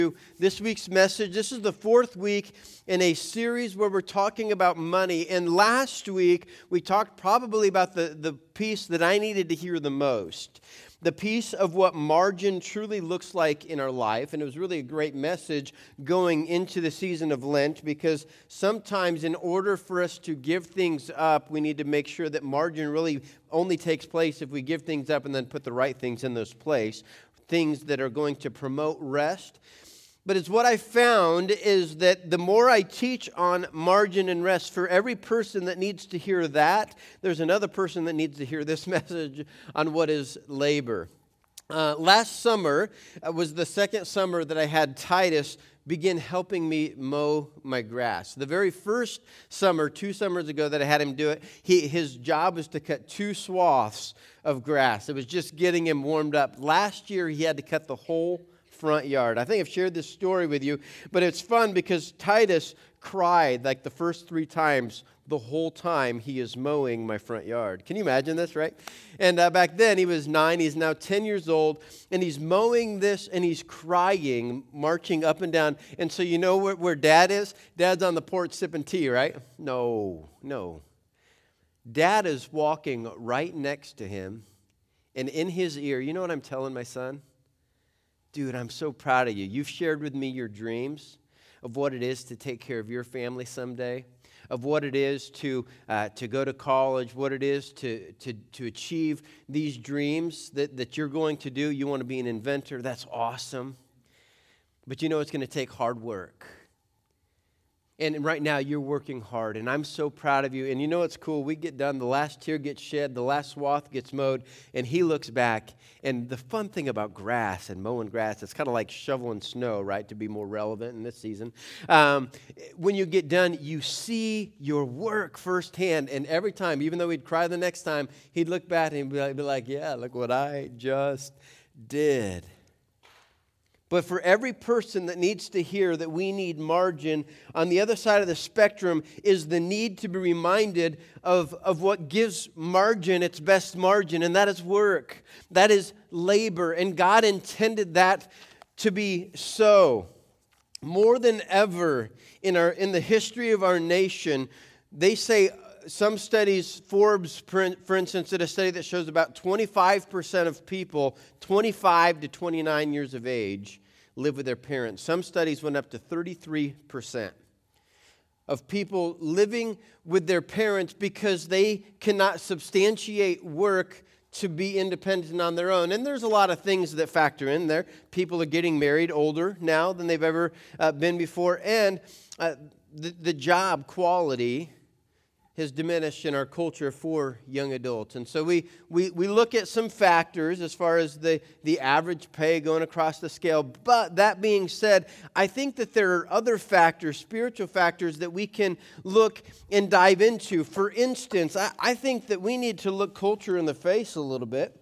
This week's message. This is the fourth week in a series where we're talking about money. And last week, we talked probably about the piece that I needed to hear the most. The piece of what margin truly looks like in our life. And it was really a great message going into the season of Lent, because sometimes in order for us to give things up, we need to make sure that margin really only takes place if we give things up and then put the right things in those place. Things that are going to promote rest. But it's what I found is that the more I teach on margin and rest, for every person that needs to hear that, there's another person that needs to hear this message on what is labor. Last summer was the second summer that I had Titus begin helping me mow my grass. The very first summer, 2 summers ago that I had him do it, his job was to cut 2 swaths of grass. It was just getting him warmed up. Last year, he had to cut the whole front yard. I think I've shared this story with you, but it's fun because Titus cried like the first 3 times the whole time he is mowing my front yard. Can you imagine this, right? And back then he was 9, he's now 10 years old, and he's mowing this and he's crying, marching up and down. And so you know where Dad is? Dad's on the porch sipping tea, right? No. Dad is walking right next to him, and in his ear, you know what I'm telling my son? Dude, I'm so proud of you. You've shared with me your dreams of what it is to take care of your family someday, of what it is to go to college, what it is to achieve these dreams that you're going to do. You want to be an inventor. That's awesome. But you know it's going to take hard work. And right now, you're working hard, and I'm so proud of you. And you know what's cool? We get done, the last tear gets shed, the last swath gets mowed, and he looks back. And the fun thing about grass and mowing grass, it's kind of like shoveling snow, right, to be more relevant in this season. When you get done, you see your work firsthand. And every time, even though he'd cry the next time, he'd look back and he'd be like, yeah, look what I just did. But for every person that needs to hear that we need margin, on the other side of the spectrum is the need to be reminded of what gives margin its best margin, and that is work. That is labor, and God intended that to be so. More than ever in the history of our nation, they say, some studies, Forbes, for instance, did a study that shows about 25% of people 25 to 29 years of age live with their parents. Some studies went up to 33% of people living with their parents because they cannot substantiate work to be independent on their own. And there's a lot of things that factor in there. People are getting married older now than they've ever been before. And the job quality has diminished in our culture for young adults. And so we look at some factors as far as the average pay going across the scale. But that being said, I think that there are other factors, spiritual factors, that we can look and dive into. For instance, I think that we need to look culture in the face a little bit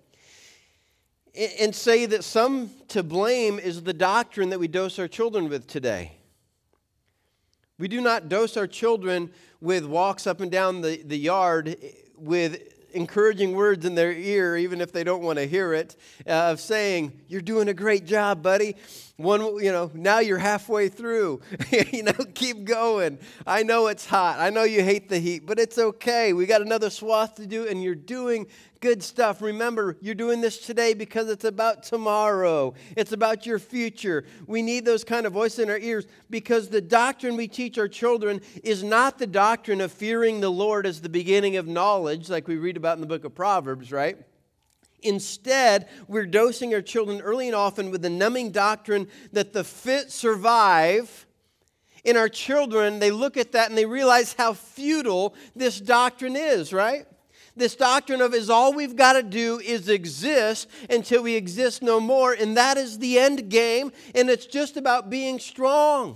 and say that some to blame is the doctrine that we dose our children with today. We do not dose our children with walks up and down the yard with encouraging words in their ear, even if they don't want to hear it, of saying, you're doing a great job, buddy. Now you're halfway through. Keep going. I know it's hot. I know you hate the heat, but it's okay. We got another swath to do, and you're doing good stuff. Remember, you're doing this today because it's about tomorrow. It's about your future. We need those kind of voices in our ears because the doctrine we teach our children is not the doctrine of fearing the Lord as the beginning of knowledge, like we read about in the book of Proverbs, right? Instead, we're dosing our children early and often with the numbing doctrine that the fit survive. In our children, they look at that and they realize how futile this doctrine is, right? This doctrine of is all we've got to do is exist until we exist no more. And that is the end game. And it's just about being strong.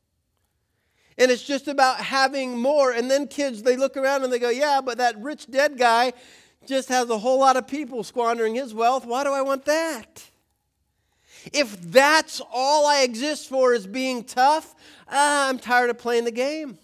And it's just about having more. And then kids, they look around and they go, yeah, but that rich dead guy just has a whole lot of people squandering his wealth. Why do I want that? If that's all I exist for is being tough, I'm tired of playing the game.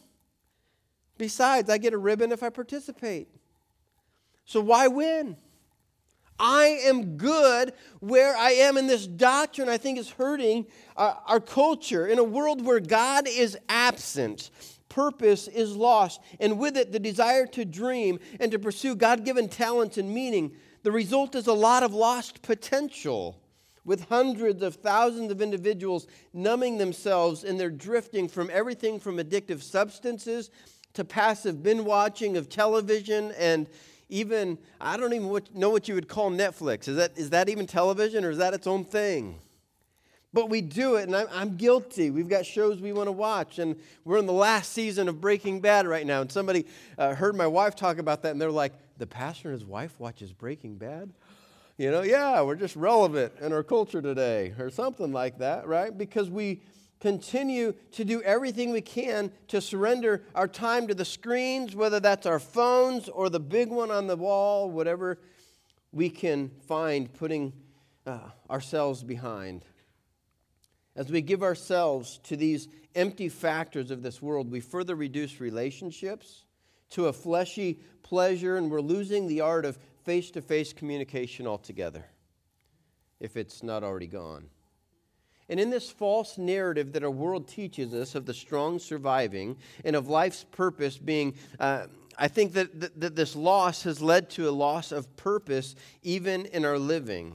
Besides, I get a ribbon if I participate. So why win? I am good where I am. And this doctrine, I think, is hurting our culture. In a world where God is absent, purpose is lost, and with it, the desire to dream and to pursue God-given talents and meaning. The result is a lot of lost potential, with hundreds of thousands of individuals numbing themselves in their drifting from everything from addictive substances to passive binge watching of television, and even, I don't even know what you would call Netflix. Is that even television, or is that its own thing? But we do it, and I'm guilty. We've got shows we want to watch, and we're in the last season of Breaking Bad right now, and somebody heard my wife talk about that, and they're like, the pastor and his wife watches Breaking Bad? Yeah, we're just relevant in our culture today, or something like that, right? Because we continue to do everything we can to surrender our time to the screens, whether that's our phones or the big one on the wall, whatever we can find putting ourselves behind. As we give ourselves to these empty factors of this world, we further reduce relationships to a fleshy pleasure, and we're losing the art of face-to-face communication altogether, if it's not already gone. And in this false narrative that our world teaches us of the strong surviving and of life's purpose being, I think that this loss has led to a loss of purpose even in our living.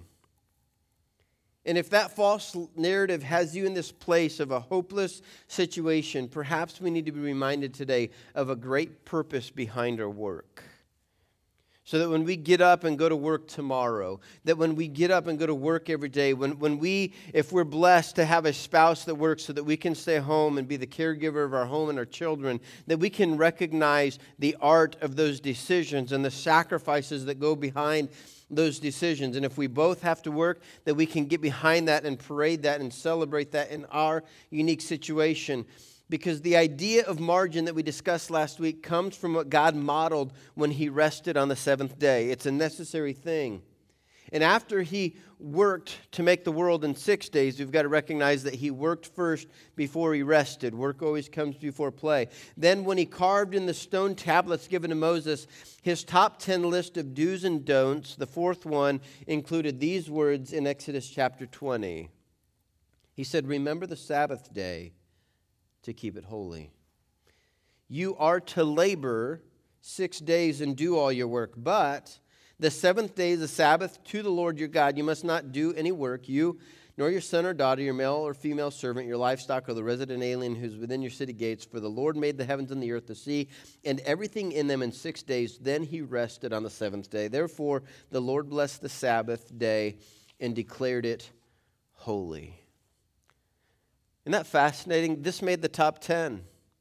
And if that false narrative has you in this place of a hopeless situation, perhaps we need to be reminded today of a great purpose behind our work. So that when we get up and go to work tomorrow, that when we get up and go to work every day, if we're blessed to have a spouse that works so that we can stay home and be the caregiver of our home and our children, that we can recognize the art of those decisions and the sacrifices that go behind those decisions. And if we both have to work, that we can get behind that and parade that and celebrate that in our unique situation. Because the idea of margin that we discussed last week comes from what God modeled when He rested on the seventh day. It's a necessary thing. And after He worked to make the world in 6 days, we've got to recognize that He worked first before He rested. Work always comes before play. Then when He carved in the stone tablets given to Moses, His top 10 list of do's and don'ts, the fourth one included these words in Exodus chapter 20. He said, "Remember the Sabbath day to keep it holy. You are to labor 6 days and do all your work, but the seventh day is a Sabbath to the Lord your God. You must not do any work, you nor your son or daughter, your male or female servant, your livestock, or the resident alien who's within your city gates. For the Lord made the heavens and the earth, the sea, and everything in them in 6 days. Then He rested on the seventh day. Therefore, the Lord blessed the Sabbath day and declared it holy." Isn't that fascinating? This made the top 10.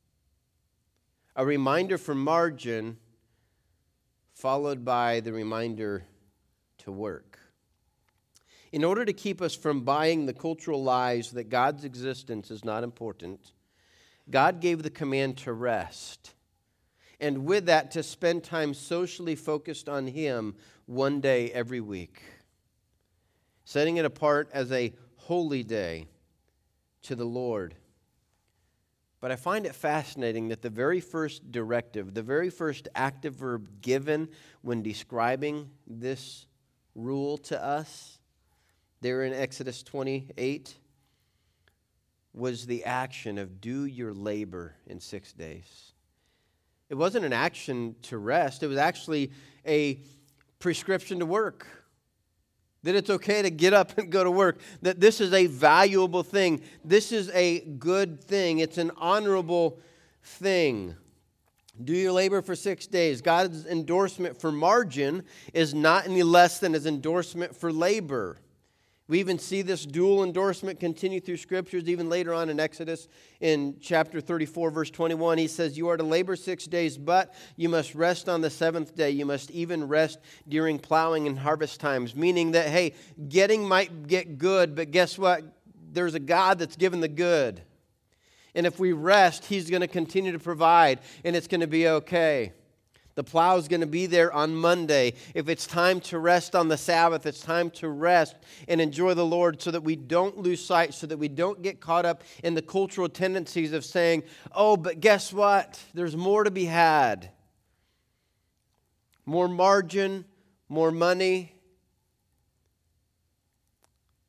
A reminder for margin, followed by the reminder to work. In order to keep us from buying the cultural lies that God's existence is not important, God gave the command to rest. And with that, to spend time socially focused on Him one day every week, setting it apart as a holy day to the Lord. But I find it fascinating that the very first directive, the very first active verb given when describing this rule to us, there in Exodus 28, was the action of do your labor in 6 days. It wasn't an action to rest. It was actually a prescription to work. That it's okay to get up and go to work. That this is a valuable thing. This is a good thing. It's an honorable thing. Do your labor for 6 days. God's endorsement for margin is not any less than His endorsement for labor. We even see this dual endorsement continue through Scriptures, even later on in Exodus in chapter 34, verse 21. He says, "You are to labor 6 days, but you must rest on the seventh day. You must even rest during plowing and harvest times." Meaning that, hey, getting might get good, but guess what? There's a God that's given the good. And if we rest, He's going to continue to provide, and it's going to be okay. The plow is going to be there on Monday. If it's time to rest on the Sabbath, it's time to rest and enjoy the Lord so that we don't lose sight, so that we don't get caught up in the cultural tendencies of saying, oh, but guess what? There's more to be had. More margin, more money,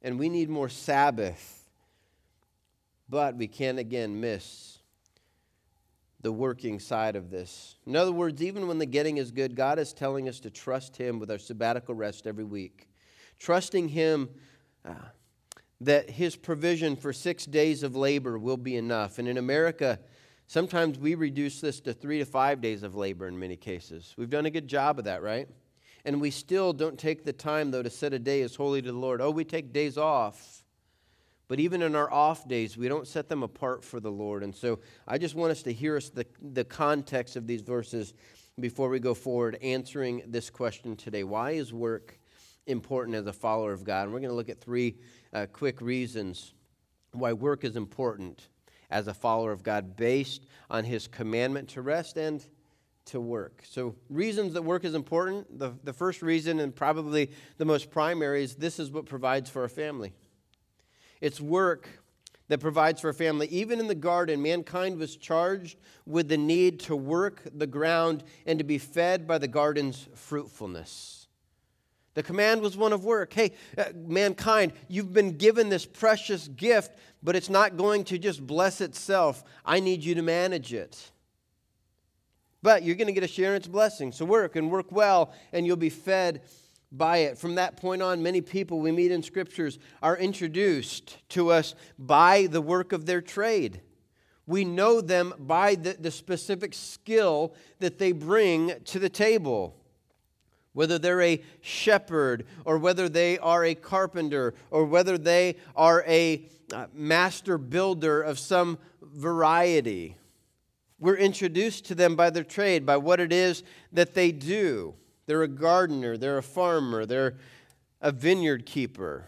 and we need more Sabbath. But we can't, again, miss the working side of this. In other words, even when the getting is good, God is telling us to trust Him with our sabbatical rest every week. Trusting Him that His provision for 6 days of labor will be enough. And in America, sometimes we reduce this to 3 to 5 days of labor in many cases. We've done a good job of that, right? And we still don't take the time, though, to set a day as holy to the Lord. Oh, we take days off. But even in our off days, we don't set them apart for the Lord. And so I just want us to hear the context of these verses before we go forward answering this question today. Why is work important as a follower of God? And we're going to look at 3 quick reasons why work is important as a follower of God based on His commandment to rest and to work. So reasons that work is important. The first reason, and probably the most primary, is this is what provides for a family. It's work that provides for a family. Even in the garden, mankind was charged with the need to work the ground and to be fed by the garden's fruitfulness. The command was one of work. Hey, mankind, you've been given this precious gift, but it's not going to just bless itself. I need you to manage it. But you're going to get a share in its blessing. So work and work well, and you'll be fed by it. From that point on, many people we meet in Scriptures are introduced to us by the work of their trade. We know them by the specific skill that they bring to the table. Whether they're a shepherd, or whether they are a carpenter, or whether they are a master builder of some variety. We're introduced to them by their trade, by what it is that they do. They're a gardener, they're a farmer, they're a vineyard keeper.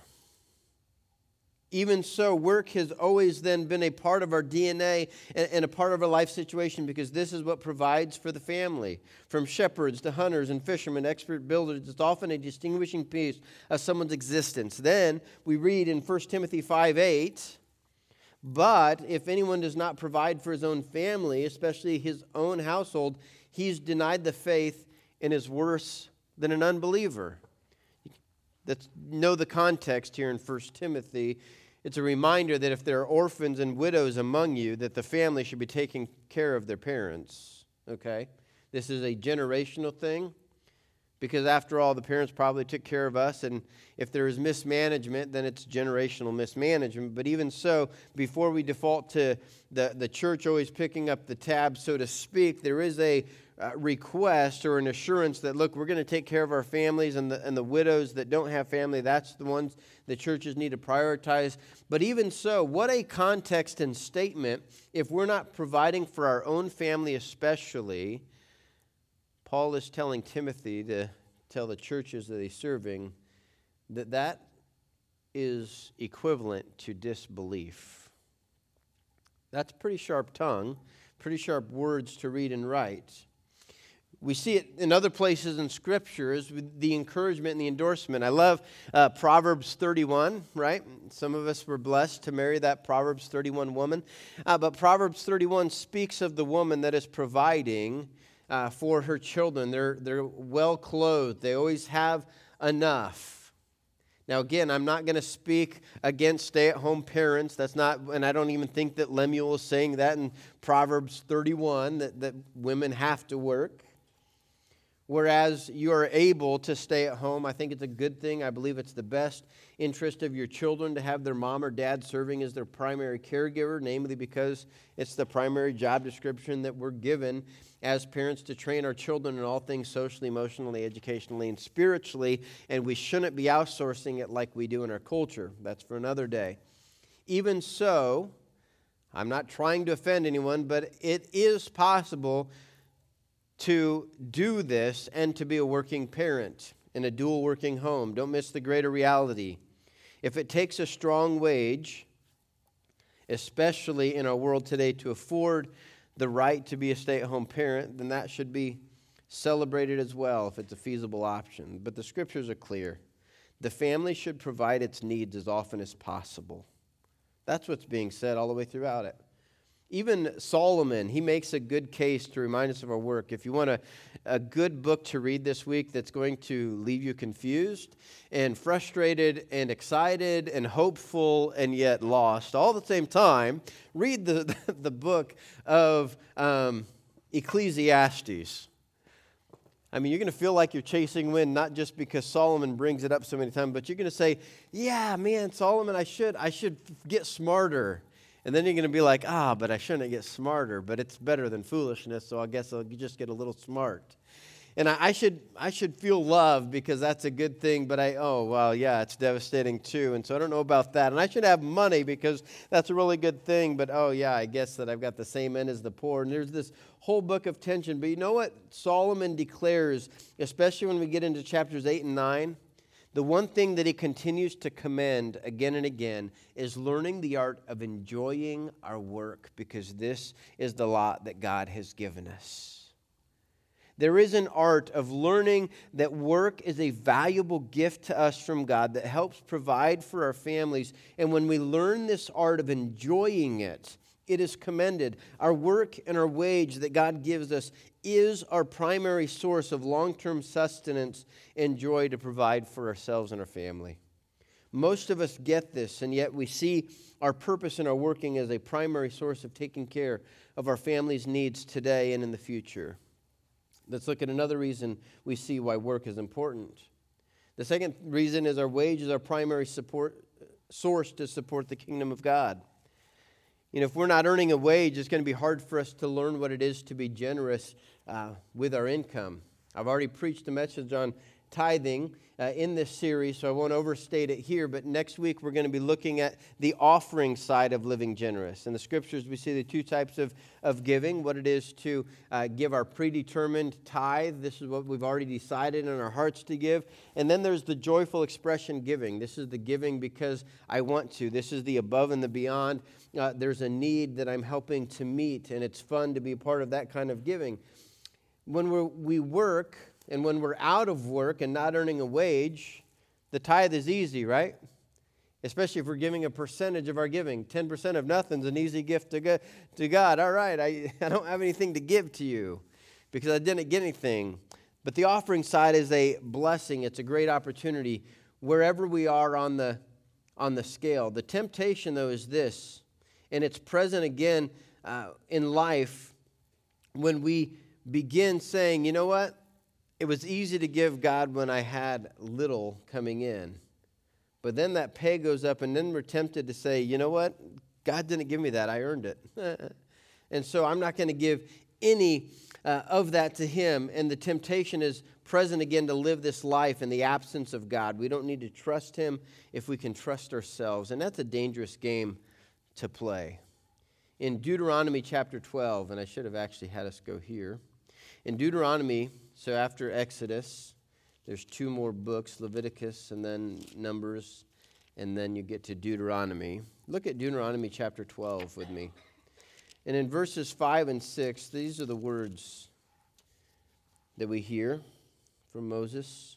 Even so, work has always then been a part of our DNA and a part of our life situation, because this is what provides for the family. From shepherds to hunters and fishermen, expert builders, it's often a distinguishing piece of someone's existence. Then we read in 1 Timothy 5:8, but if anyone does not provide for his own family, especially his own household, he's denied the faith and is worse than an unbeliever. Know the context here in 1 Timothy. It's a reminder that if there are orphans and widows among you, that the family should be taking care of their parents. Okay? This is a generational thing, because after all, the parents probably took care of us, and if there is mismanagement, then it's generational mismanagement. But even so, before we default to the church always picking up the tab, so to speak, there is a request or an assurance that, look, we're going to take care of our families, and the widows that don't have family, that's the ones the churches need to prioritize. But even so, what a context and statement if we're not providing for our own family especially. Paul is telling Timothy to tell the churches that he's serving that is equivalent to disbelief. That's pretty sharp tongue, pretty sharp words to read and write. We see it in other places in Scriptures with the encouragement and the endorsement. I love Proverbs 31, right? Some of us were blessed to marry that Proverbs 31 woman. But Proverbs 31 speaks of the woman that is providing for her children. They're well clothed. They always have enough. Now, again, I'm not going to speak against stay-at-home parents. That's not, and I don't even think that Lemuel is saying that in Proverbs 31, that women have to work. Whereas you are able to stay at home, I think it's a good thing. I believe it's the best interest of your children to have their mom or dad serving as their primary caregiver, namely because it's the primary job description that we're given as parents, to train our children in all things socially, emotionally, educationally, and spiritually, and we shouldn't be outsourcing it like we do in our culture. That's for another day. Even so, I'm not trying to offend anyone, but it is possible to do this and to be a working parent in a dual working home. Don't miss the greater reality. If it takes a strong wage, especially in our world today, to afford the right to be a stay-at-home parent, then that should be celebrated as well if it's a feasible option. But the Scriptures are clear. The family should provide its needs as often as possible. That's what's being said all the way throughout it. Even Solomon, he makes a good case to remind us of our work. If you want a good book to read this week that's going to leave you confused and frustrated and excited and hopeful and yet lost all at the same time, read the book of Ecclesiastes. I mean, you're going to feel like you're chasing wind, not just because Solomon brings it up so many times, but you're going to say, yeah, man, Solomon, I should get smarter. And then you're going to be like, but I shouldn't get smarter, but it's better than foolishness, so I guess I'll just get a little smart. And I should feel love because that's a good thing, but it's devastating too. And so I don't know about that. And I should have money because that's a really good thing, but I guess that I've got the same end as the poor. And there's this whole book of tension. But you know what Solomon declares, especially when we get into chapters 8 and 9? The one thing that he continues to commend again and again is learning the art of enjoying our work, because this is the lot that God has given us. There is an art of learning that work is a valuable gift to us from God that helps provide for our families. And when we learn this art of enjoying it, it is commended. Our work and our wage that God gives us is our primary source of long-term sustenance and joy to provide for ourselves and our family. Most of us get this, and yet we see our purpose in our working as a primary source of taking care of our family's needs today and in the future. Let's look at another reason we see why work is important. The second reason is our wage is our primary source to support the kingdom of God. You know, if we're not earning a wage, it's going to be hard for us to learn what it is to be generous with our income. I've already preached a message on tithing in this series, so I won't overstate it here. But next week, we're going to be looking at the offering side of living generous. In the scriptures, we see the two types of giving, what it is to give our predetermined tithe. This is what we've already decided in our hearts to give. And then there's the joyful expression giving. This is the giving because I want to. This is the above and the beyond. There's a need that I'm helping to meet, and it's fun to be a part of that kind of giving. When we work, and when we're out of work and not earning a wage, the tithe is easy, right? Especially if we're giving a percentage of our giving. 10% of nothing's an easy gift to God. All right, I don't have anything to give to you because I didn't get anything. But the offering side is a blessing. It's a great opportunity wherever we are on the scale. The temptation, though, is this, and it's present again in life when we begin saying, you know what? It was easy to give God when I had little coming in. But then that pay goes up, and then we're tempted to say, you know what? God didn't give me that. I earned it. And so I'm not going to give any of that to Him. And the temptation is present again to live this life in the absence of God. We don't need to trust Him if we can trust ourselves. And that's a dangerous game to play. In Deuteronomy chapter 12, and I should have actually had us go here. In Deuteronomy, so after Exodus, there's two more books, Leviticus and then Numbers, and then you get to Deuteronomy. Look at Deuteronomy chapter 12 with me. And in verses 5 and 6, these are the words that we hear from Moses.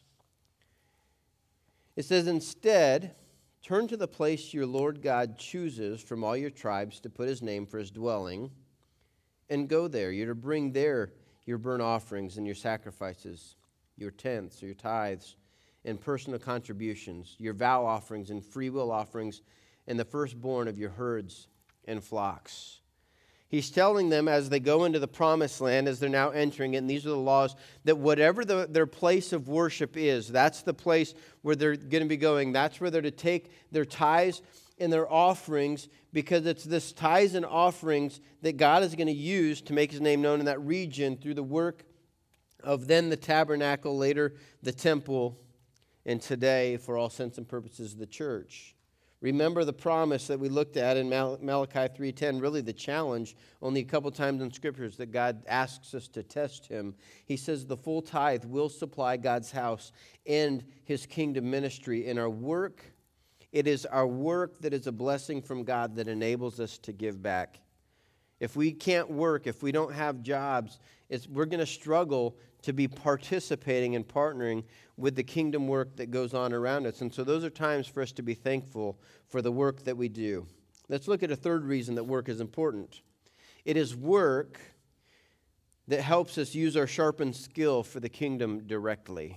It says, "Instead, turn to the place your Lord God chooses from all your tribes to put His name for His dwelling, and go there. You're to bring there your burnt offerings and your sacrifices, your tenths or your tithes and personal contributions, your vow offerings and free will offerings, and the firstborn of your herds and flocks." He's telling them as they go into the promised land, as they're now entering it, and these are the laws, that whatever their place of worship is, that's the place where they're going to be going. That's where they're to take their tithes and their offerings, because it's this tithes and offerings that God is going to use to make His name known in that region through the work of then the tabernacle, later the temple, and today, for all sense and purposes, the church. Remember the promise that we looked at in Malachi 3:10, really the challenge, only a couple times in Scriptures that God asks us to test Him. He says the full tithe will supply God's house and His kingdom ministry. In our work, it is our work that is a blessing from God that enables us to give back. If we can't work, if we don't have jobs, we're going to struggle to be participating and partnering with the kingdom work that goes on around us. And so those are times for us to be thankful for the work that we do. Let's look at a third reason that work is important. It is work that helps us use our sharpened skill for the kingdom directly.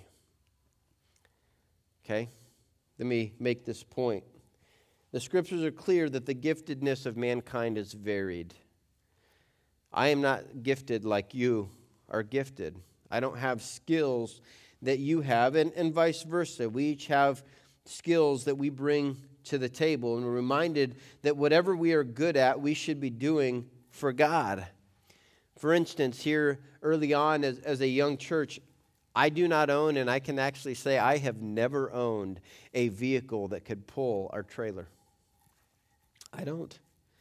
Okay? Let me make this point. The scriptures are clear that the giftedness of mankind is varied. I am not gifted like you are gifted. I don't have skills that you have, and vice versa. We each have skills that we bring to the table, and we're reminded that whatever we are good at, we should be doing for God. For instance, here early on as a young church, I do not own, and I can actually say I have never owned a vehicle that could pull our trailer. I don't.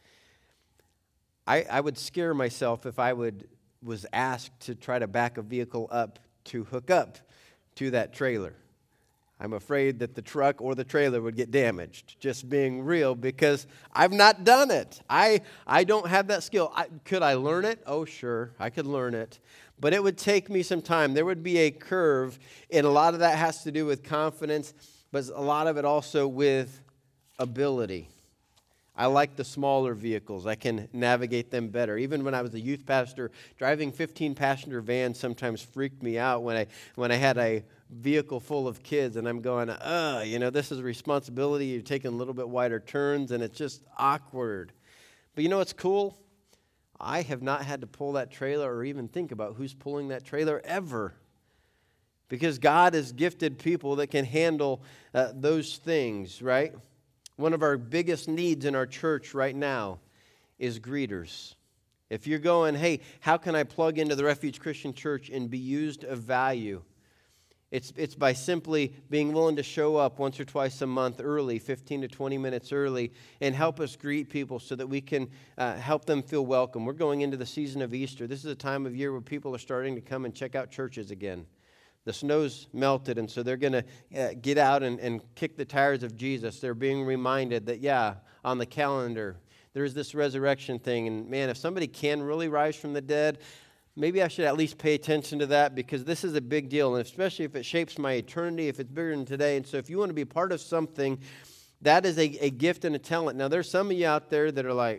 I would scare myself if I was asked to try to back a vehicle up to hook up to that trailer. I'm afraid that the truck or the trailer would get damaged, just being real, because I've not done it. I don't have that skill. Could I learn it? Oh, sure, I could learn it. But it would take me some time. There would be a curve, and a lot of that has to do with confidence, but a lot of it also with ability. I like the smaller vehicles. I can navigate them better. Even when I was a youth pastor, driving 15-passenger vans sometimes freaked me out when I had a vehicle full of kids, and I'm going, this is a responsibility. You're taking a little bit wider turns, and it's just awkward. But you know what's cool? I have not had to pull that trailer or even think about who's pulling that trailer ever, because God has gifted people that can handle those things, right? One of our biggest needs in our church right now is greeters. If you're going, hey, how can I plug into the Refuge Christian Church and be used of value? It's by simply being willing to show up once or twice a month early, 15 to 20 minutes early, and help us greet people so that we can help them feel welcome. We're going into the season of Easter. This is a time of year where people are starting to come and check out churches again. The snow's melted, and so they're going to get out and kick the tires of Jesus. They're being reminded that, on the calendar, there's this resurrection thing. And man, if somebody can really rise from the dead, maybe I should at least pay attention to that, because this is a big deal, and especially if it shapes my eternity, if it's bigger than today. And so if you want to be part of something, that is a gift and a talent. Now, there's some of you out there that are like,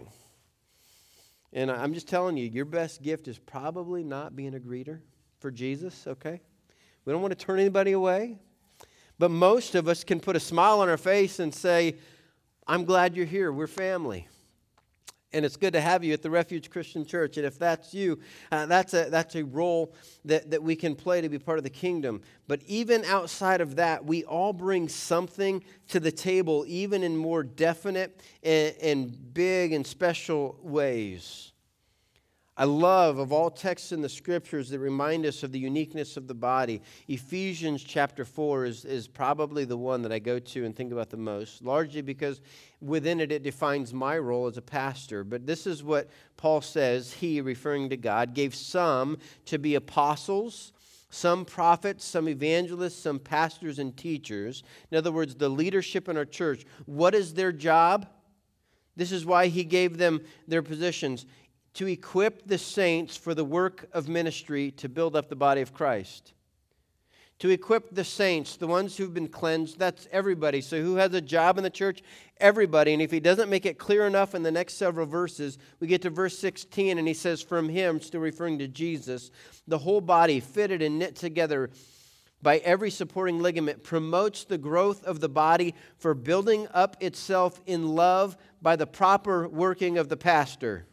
and I'm just telling you, your best gift is probably not being a greeter for Jesus, okay? We don't want to turn anybody away. But most of us can put a smile on our face and say, I'm glad you're here. We're family. And it's good to have you at the Refuge Christian Church. And if that's you, that's a role that we can play to be part of the kingdom. But even outside of that, we all bring something to the table, even in more definite and big and special ways. I love, of all texts in the scriptures that remind us of the uniqueness of the body, Ephesians chapter 4 is probably the one that I go to and think about the most, largely because within it defines my role as a pastor. But this is what Paul says. He, referring to God, gave some to be apostles, some prophets, some evangelists, some pastors and teachers. In other words, the leadership in our church. What is their job? This is why he gave them their positions. To equip the saints for the work of ministry to build up the body of Christ. To equip the saints, the ones who've been cleansed, that's everybody. So who has a job in the church? Everybody. And if he doesn't make it clear enough in the next several verses, we get to verse 16 and he says, from him, still referring to Jesus, the whole body fitted and knit together by every supporting ligament promotes the growth of the body for building up itself in love by the proper working of the pastor,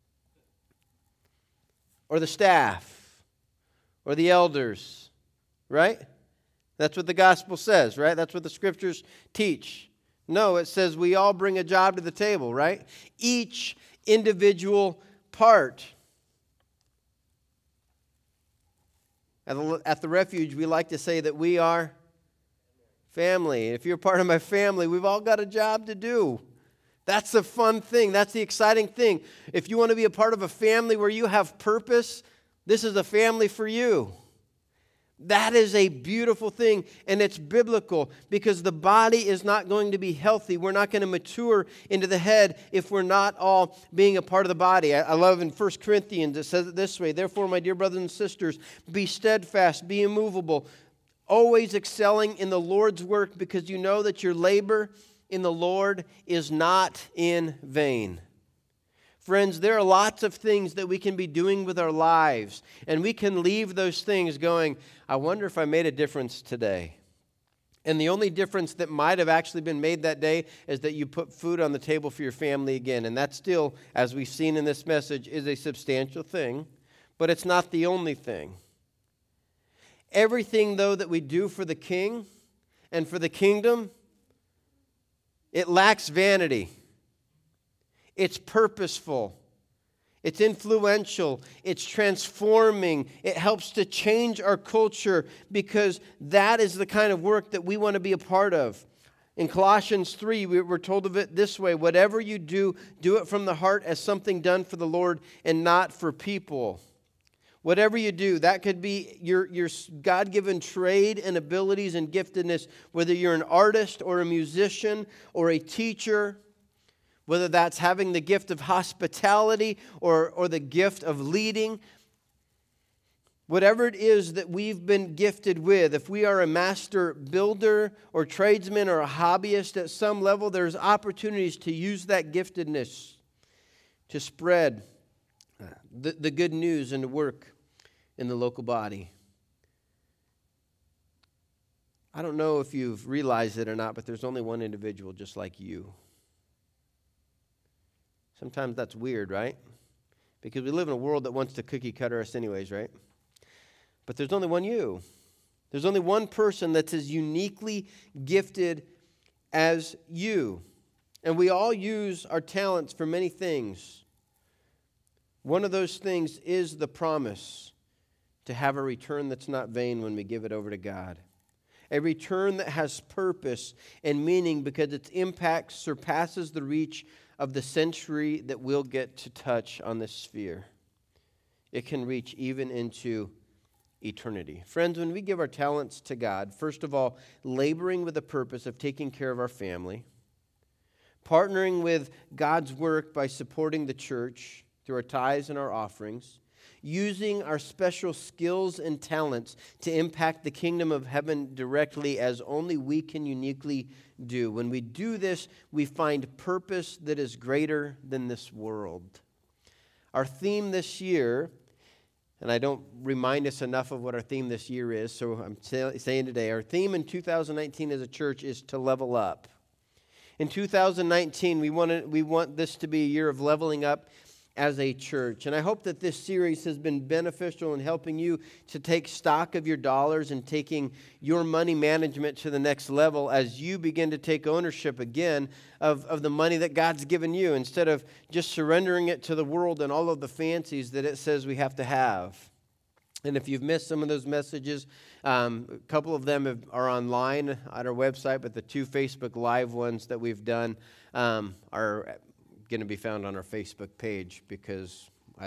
or the staff, or the elders, right? That's what the gospel says, right? That's what the scriptures teach. No, it says we all bring a job to the table, right? Each individual part. At the Refuge, we like to say that we are family. If you're part of my family, we've all got a job to do. That's the fun thing. That's the exciting thing. If you want to be a part of a family where you have purpose, this is a family for you. That is a beautiful thing, and it's biblical, because the body is not going to be healthy. We're not going to mature into the head if we're not all being a part of the body. I love in 1 Corinthians, it says it this way, therefore, my dear brothers and sisters, be steadfast, be immovable, always excelling in the Lord's work, because you know that your labor in the Lord is not in vain. Friends, there are lots of things that we can be doing with our lives, and we can leave those things going, I wonder if I made a difference today. And the only difference that might have actually been made that day is that you put food on the table for your family again. And that still, as we've seen in this message, is a substantial thing, but it's not the only thing. Everything, though, that we do for the King and for the kingdom, it lacks vanity. It's purposeful. It's influential. It's transforming. It helps to change our culture because that is the kind of work that we want to be a part of. In Colossians 3, we're told of it this way: whatever you do, do it from the heart as something done for the Lord and not for people. Whatever you do, that could be your God-given trade and abilities and giftedness, whether you're an artist or a musician or a teacher, whether that's having the gift of hospitality or the gift of leading. Whatever it is that we've been gifted with, if we are a master builder or tradesman or a hobbyist at some level, there's opportunities to use that giftedness to spread the good news and to work in the local body. I don't know if you've realized it or not, but there's only one individual just like you. Sometimes that's weird, right? Because we live in a world that wants to cookie cutter us anyways, right? But there's only one you. There's only one person that's as uniquely gifted as you. And we all use our talents for many things. One of those things is the promise to have a return that's not vain when we give it over to God. A return that has purpose and meaning because its impact surpasses the reach of the century that we'll get to touch on this sphere. It can reach even into eternity. Friends, when we give our talents to God, first of all, laboring with the purpose of taking care of our family, partnering with God's work by supporting the church through our tithes and our offerings, using our special skills and talents to impact the kingdom of heaven directly as only we can uniquely do. When we do this, we find purpose that is greater than this world. Our theme this year, and I don't remind us enough of what our theme this year is, so I'm saying today, our theme in 2019 as a church is to level up. In 2019, we want this to be a year of leveling up as a church. And I hope that this series has been beneficial in helping you to take stock of your dollars and taking your money management to the next level as you begin to take ownership again of the money that God's given you, instead of just surrendering it to the world and all of the fancies that it says we have to have. And if you've missed some of those messages, a couple of them are online at our website, but the 2 Facebook Live ones that we've done are going to be found on our Facebook page because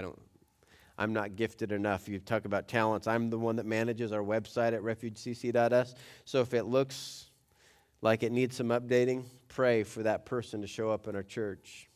I'm not gifted enough. You talk about talents. I'm the one that manages our website at refugecc.us. So if it looks like it needs some updating, pray for that person to show up in our church.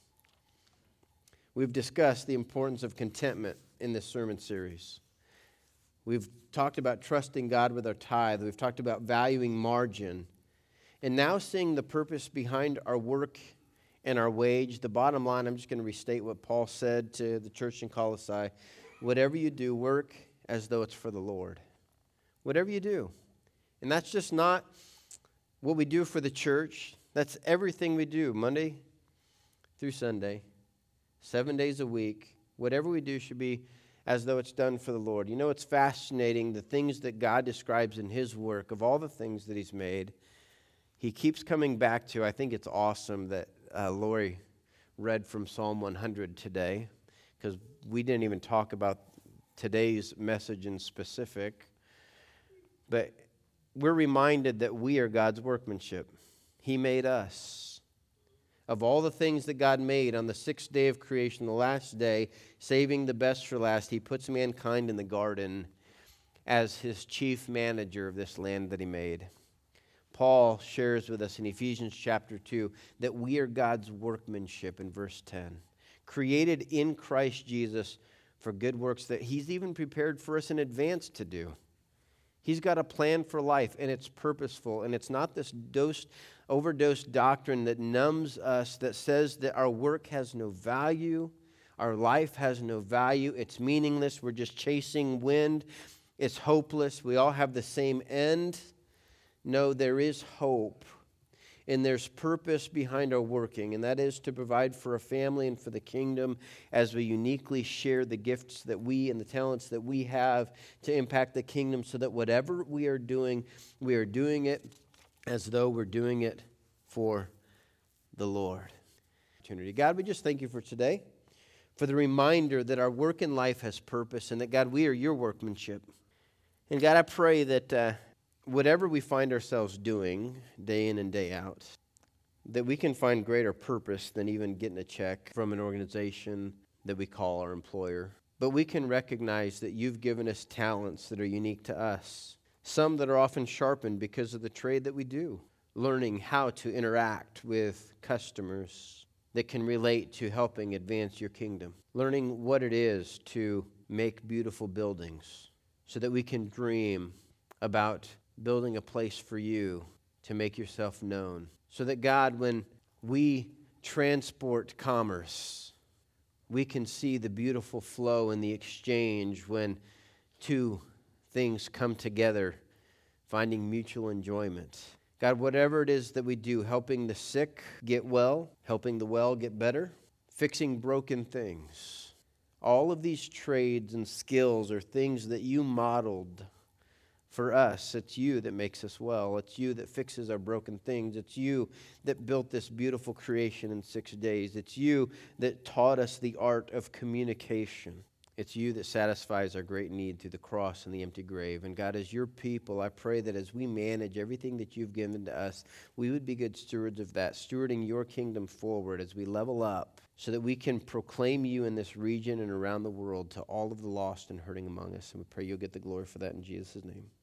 We've discussed the importance of contentment in this sermon series. We've talked about trusting God with our tithe. We've talked about valuing margin. And now seeing the purpose behind our work and our wage. The bottom line, I'm just going to restate what Paul said to the church in Colossae. Whatever you do, work as though it's for the Lord. Whatever you do. And that's just not what we do for the church. That's everything we do, Monday through Sunday, 7 days a week. Whatever we do should be as though it's done for the Lord. You know, it's fascinating, the things that God describes in His work, of all the things that He's made, He keeps coming back to. I think it's awesome that Lori read from Psalm 100 today, because we didn't even talk about today's message in specific. But we're reminded that we are God's workmanship. He made us. Of all the things that God made on the 6th day of creation, the last day, saving the best for last, He puts mankind in the garden as His chief manager of this land that He made. Paul shares with us in Ephesians chapter 2 that we are God's workmanship in verse 10, created in Christ Jesus for good works that He's even prepared for us in advance to do. He's got a plan for life, and it's purposeful, and it's not this overdosed doctrine that numbs us, that says that our work has no value, Our life has no value. It's meaningless. We're just chasing wind. It's hopeless. We all have the same end. No, there is hope. And there's purpose behind our working, and that is to provide for a family and for the kingdom as we uniquely share the gifts that we and the talents that we have to impact the kingdom, so that whatever we are doing it as though we're doing it for the Lord. God, we just thank you for today, for the reminder that our work in life has purpose, and that, God, we are your workmanship. And God, I pray that whatever we find ourselves doing day in and day out, that we can find greater purpose than even getting a check from an organization that we call our employer. But we can recognize that you've given us talents that are unique to us, some that are often sharpened because of the trade that we do, learning how to interact with customers that can relate to helping advance your kingdom, learning what it is to make beautiful buildings so that we can dream about building a place for you to make yourself known. So that, God, when we transport commerce, we can see the beautiful flow in the exchange when two things come together, finding mutual enjoyment. God, whatever it is that we do, helping the sick get well, helping the well get better, fixing broken things, all of these trades and skills are things that you modeled for us. It's you that makes us well. It's you that fixes our broken things. It's you that built this beautiful creation in 6 days. It's you that taught us the art of communication. It's you that satisfies our great need through the cross and the empty grave. And God, as your people, I pray that as we manage everything that you've given to us, we would be good stewards of that, stewarding your kingdom forward as we level up, so that we can proclaim you in this region and around the world to all of the lost and hurting among us. And we pray you'll get the glory for that in Jesus' name.